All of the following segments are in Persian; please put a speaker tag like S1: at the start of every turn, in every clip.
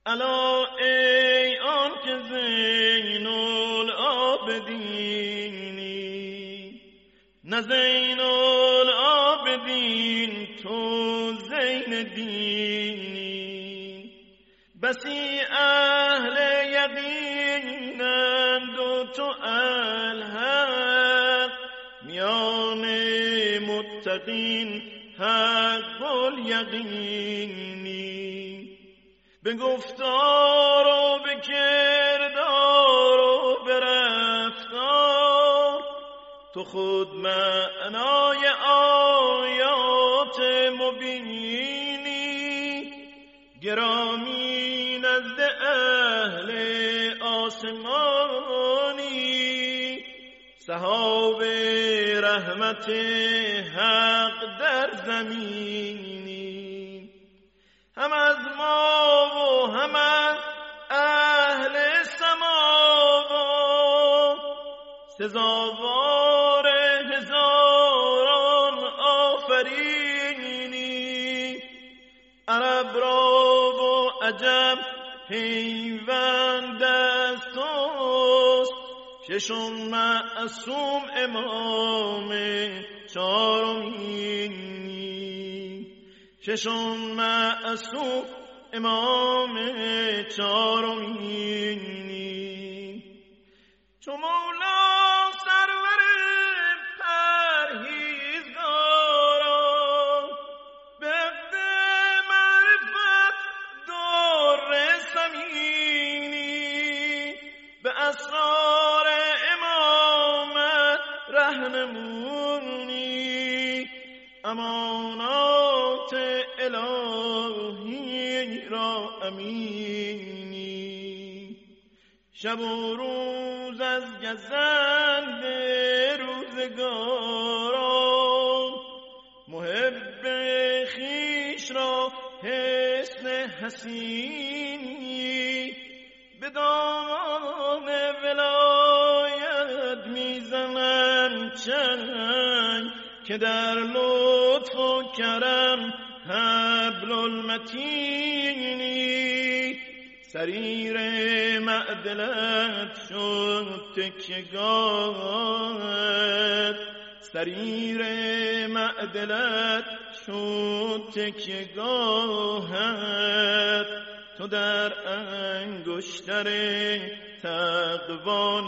S1: الا ای آن که زین العابدینی، نه زین العابدین تو زین دینی. بسی اهل یقینند و تو الحق، میان متقین حق الیقینی. به گفتار و به کردار و به رفتار، تو خود معنای آیات مبینی. گرامی نزد اهل آسمانی، سحاب رحمت حق در زمینی. هم از ما و هم از اهل سما، سزاوار هزاران آفرینی. عرب را و عجم پیوند از توست، ششم معصوم امام چهارمینی. ششم معصوم امام چهارمینی. چو مولا سرور پرهیزگاران، به عقد معرفت در سمینی. به اسرار امامت رهنمونی، امانات الهی را امینی. شب و روز از گزند روزگاران، محب خویش را حسن حسینی. به دامان ولایت میزنم چنگ، که در لطف و کرم حبل المتینی. سریر معدلت شد تکیه‌گاهت، سریر معدلت شد تکیه‌گاهت. تو در انگشتر تقوا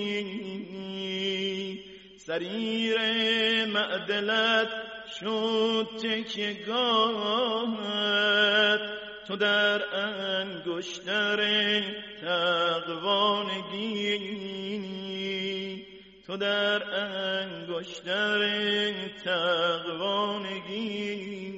S1: نگینی، سریر معدلت شد تکیه‌گاهت. تو در انگشتر تقوا نگینی، تو در انگشتر تقوا نگینی.